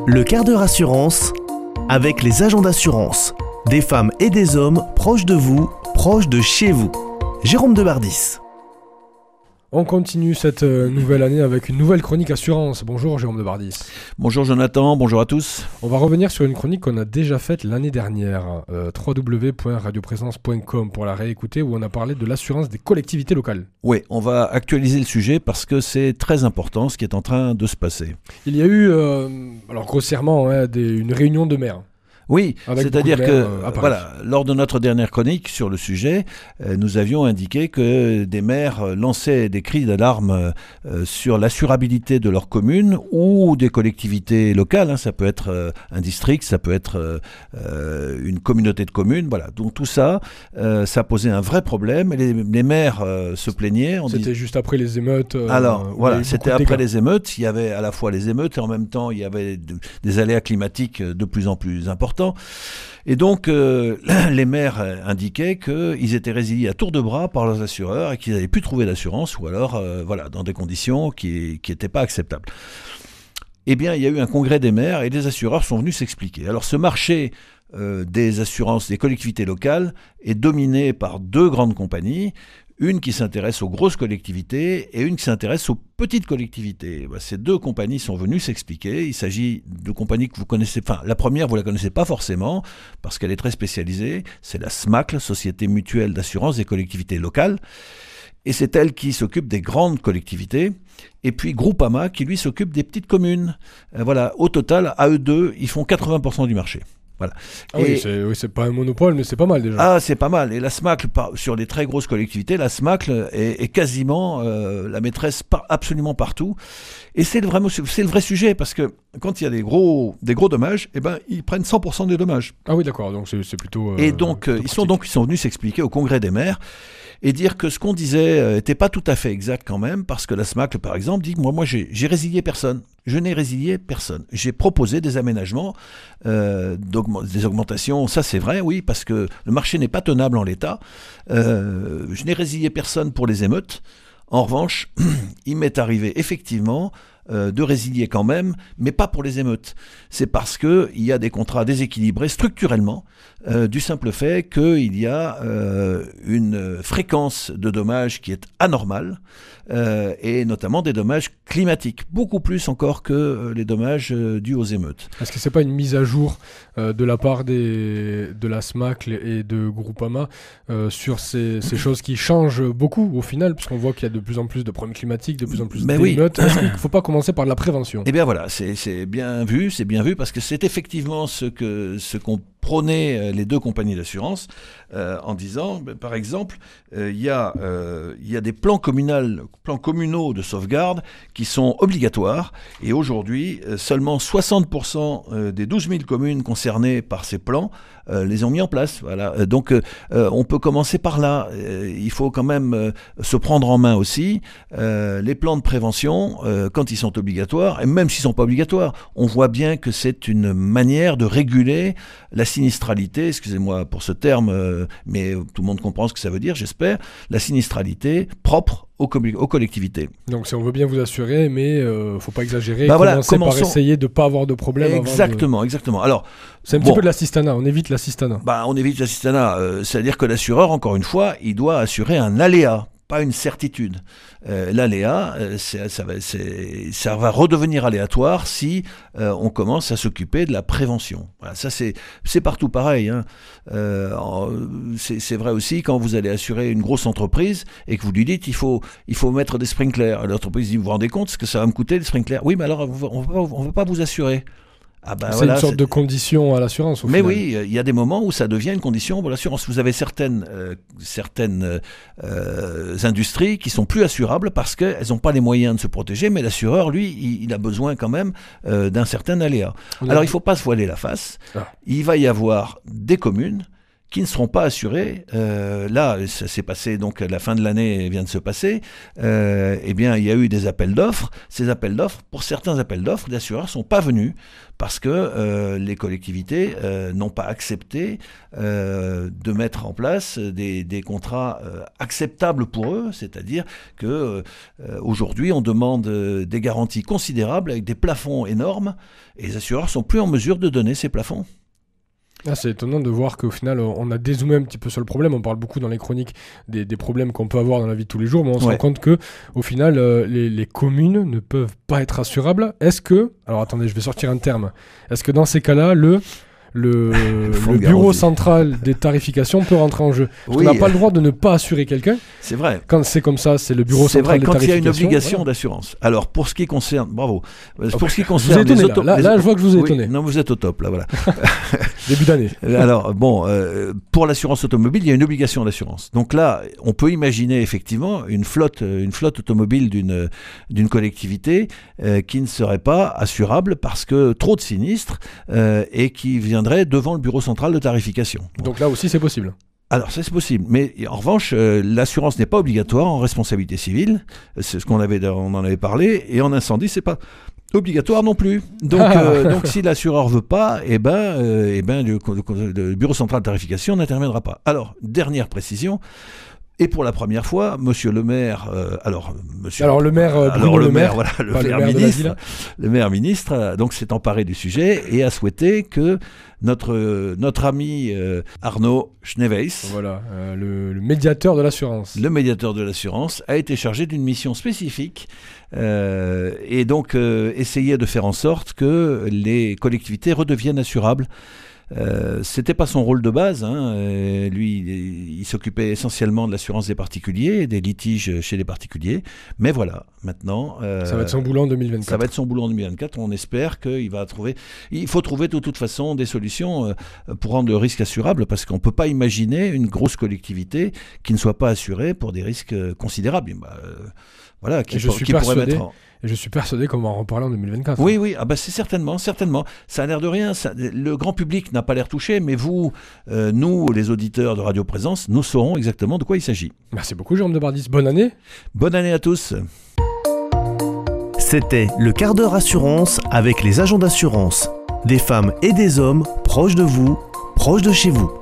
Le quart d'heure assurance avec les agents d'assurance. Des femmes et des hommes proches de vous, proches de chez vous. Jérôme Debardis. On continue cette nouvelle année avec une nouvelle chronique assurance. Bonjour Jérôme Debardis. Bonjour Jonathan, bonjour à tous. On va revenir sur une chronique qu'on a déjà faite l'année dernière, www.radioprésence.com pour la réécouter, où on a parlé de l'assurance des collectivités locales. Oui, on va actualiser le sujet parce que c'est très important ce qui est en train de se passer. Il y a eu, alors grossièrement, une réunion de maires. Oui, c'est-à-dire que voilà, lors de notre dernière chronique sur le sujet, nous avions indiqué que des maires lançaient des cris d'alarme sur l'assurabilité de leur commune ou des collectivités locales. Ça peut être un district, ça peut être une communauté de communes. Voilà. Donc tout ça, ça posait un vrai problème. Et les maires se plaignaient. C'était juste après les émeutes. Alors voilà, c'était après les émeutes. Il y avait à la fois les émeutes et en même temps il y avait des aléas climatiques de plus en plus importants. Et donc, les maires indiquaient qu'ils étaient résiliés à tour de bras par leurs assureurs et qu'ils n'avaient plus trouvé d'assurance ou alors, dans des conditions qui n'étaient pas acceptables. Eh bien, il y a eu un congrès des maires et les assureurs sont venus s'expliquer. Alors, ce marché des assurances des collectivités locales est dominé par deux grandes compagnies. Une qui s'intéresse aux grosses collectivités et une qui s'intéresse aux petites collectivités. Ces deux compagnies sont venues s'expliquer. Il s'agit de compagnies que vous connaissez. Enfin, la première, vous la connaissez pas forcément parce qu'elle est très spécialisée. C'est la SMACL, Société Mutuelle d'Assurance des Collectivités Locales. Et c'est elle qui s'occupe des grandes collectivités. Et puis Groupama qui, lui, s'occupe des petites communes. Voilà. Au total, à eux deux, ils font 80% du marché. Voilà. Oui, c'est pas un monopole, mais c'est pas mal déjà. Ah, c'est pas mal. Et la SMACL, sur les très grosses collectivités, la SMACL est quasiment la maîtresse absolument partout. Et c'est le vrai sujet, parce que quand il y a des gros dommages, ils prennent 100% des dommages. Ah oui, d'accord, donc c'est plutôt... Et donc, ils sont venus s'expliquer au congrès des maires et dire que ce qu'on disait n'était pas tout à fait exact quand même, parce que la SMACL, par exemple, dit que moi j'ai résilié personne. Je n'ai résilié personne. J'ai proposé des aménagements, des augmentations, ça c'est vrai, oui, parce que le marché n'est pas tenable en l'état. Je n'ai résilié personne pour les émeutes. En revanche, il m'est arrivé effectivement de résilier quand même, mais pas pour les émeutes. C'est parce qu'il y a des contrats déséquilibrés structurellement, du simple fait qu'il y a une fréquence de dommages qui est anormale, et notamment des dommages climatiques, beaucoup plus encore que les dommages dus aux émeutes. Est-ce que c'est pas une mise à jour de la part de la SMACL et de Groupama sur ces choses qui changent beaucoup au final, puisqu'on voit qu'il y a de plus en plus de problèmes climatiques, de plus en plus d'émeutes. Est-ce qu'il ne faut pas commencer par de la prévention ? Eh bien voilà, c'est bien vu parce que c'est effectivement ce qu'ont prôné les deux compagnies d'assurance en disant, par exemple, il y a des plans communaux de sauvegarde qui sont obligatoires et aujourd'hui, seulement 60% des 12 000 communes concernées par ces plans les ont mis en place. Voilà. Donc on peut commencer par là. Il faut quand même se prendre en main aussi. Les plans de prévention, quand ils sont obligatoires, et même s'ils ne sont pas obligatoires, on voit bien que c'est une manière de réguler la sinistralité, excusez-moi pour ce terme, mais tout le monde comprend ce que ça veut dire, j'espère, la sinistralité propre aux collectivités. Donc si on veut bien vous assurer, mais faut pas exagérer, commencer par essayer de ne pas avoir de problème. Exactement. Alors, c'est un petit peu de l'assistanat, on évite l'assistanat. On évite l'assistanat, c'est-à-dire que l'assureur, encore une fois, il doit assurer un aléa, pas une certitude. L'aléa, ça va redevenir aléatoire si on commence à s'occuper de la prévention. Voilà, ça c'est partout pareil. C'est vrai aussi quand vous allez assurer une grosse entreprise et que vous lui dites il faut mettre des sprinklers. L'entreprise dit vous vous rendez compte ce que ça va me coûter les sprinklers ? Oui, mais alors on ne va pas vous assurer. C'est une sorte de condition à l'assurance. Mais oui, il y a des moments où ça devient une condition pour l'assurance. Vous avez certaines industries qui sont plus assurables parce qu'elles n'ont pas les moyens de se protéger, mais l'assureur, lui, il a besoin quand même d'un certain aléa. Alors, il ne faut pas se voiler la face. Il va y avoir des communes qui ne seront pas assurés. Là, ça s'est passé, donc la fin de l'année vient de se passer. Eh bien, il y a eu des appels d'offres. Ces appels d'offres, pour certains appels d'offres, les assureurs ne sont pas venus parce que les collectivités n'ont pas accepté de mettre en place des contrats acceptables pour eux. C'est-à-dire que aujourd'hui, on demande des garanties considérables avec des plafonds énormes et les assureurs sont plus en mesure de donner ces plafonds. Ah, c'est étonnant de voir qu'au final, on a dézoomé un petit peu sur le problème. On parle beaucoup dans les chroniques des problèmes qu'on peut avoir dans la vie de tous les jours, mais on se rend compte qu'au final, les communes ne peuvent pas être assurables. Est-ce que, alors attendez, je vais sortir un terme, est-ce que dans ces cas-là, le bureau central des tarifications peut rentrer en jeu? Parce qu'on n'a pas le droit de ne pas assurer quelqu'un. C'est vrai. Quand c'est comme ça, c'est le bureau central des tarifications. C'est vrai, quand il y a une obligation d'assurance. Alors, pour ce qui concerne... Bravo. Pour ce qui concerne les autos... Là, je vois que je vous ai étonné. Non, vous êtes au top, là, voilà. Début d'année. Alors, bon, pour l'assurance automobile, il y a une obligation d'assurance. Donc là, on peut imaginer effectivement une flotte automobile d'une collectivité qui ne serait pas assurable parce que trop de sinistres et qui viendrait devant le bureau central de tarification. Donc là aussi, c'est possible. Alors, ça, c'est possible. Mais en revanche, l'assurance n'est pas obligatoire en responsabilité civile. C'est ce on en avait parlé. Et en incendie, c'est pas obligatoire non plus. Donc, si l'assureur veut pas, le bureau central de tarification n'interviendra pas. Alors, dernière précision. Et pour la première fois, Monsieur le maire, le maire ministre, donc s'est emparé du sujet et a souhaité que notre ami Arnaud Schneeweis, le médiateur de l'assurance. Le médiateur de l'assurance a été chargé d'une mission spécifique et donc essayer de faire en sorte que les collectivités redeviennent assurables. C'était pas son rôle de base, lui il s'occupait essentiellement de l'assurance des particuliers, des litiges chez les particuliers, mais voilà, maintenant ça va être son boulot en 2024. Ça va être son boulot en 2024, on espère il faut trouver de toute façon des solutions pour rendre le risque assurable, parce qu'on peut pas imaginer une grosse collectivité qui ne soit pas assurée pour des risques considérables. Et je suis persuadé qu'on va en reparler en 2024. Oui, c'est certainement. Ça a l'air de rien. Le grand public n'a pas l'air touché, mais vous, nous, les auditeurs de Radio Présence, nous saurons exactement de quoi il s'agit. Merci beaucoup, Jérôme Debardis. Bonne année. Bonne année à tous. C'était le quart d'heure assurance avec les agents d'assurance. Des femmes et des hommes proches de vous, proches de chez vous.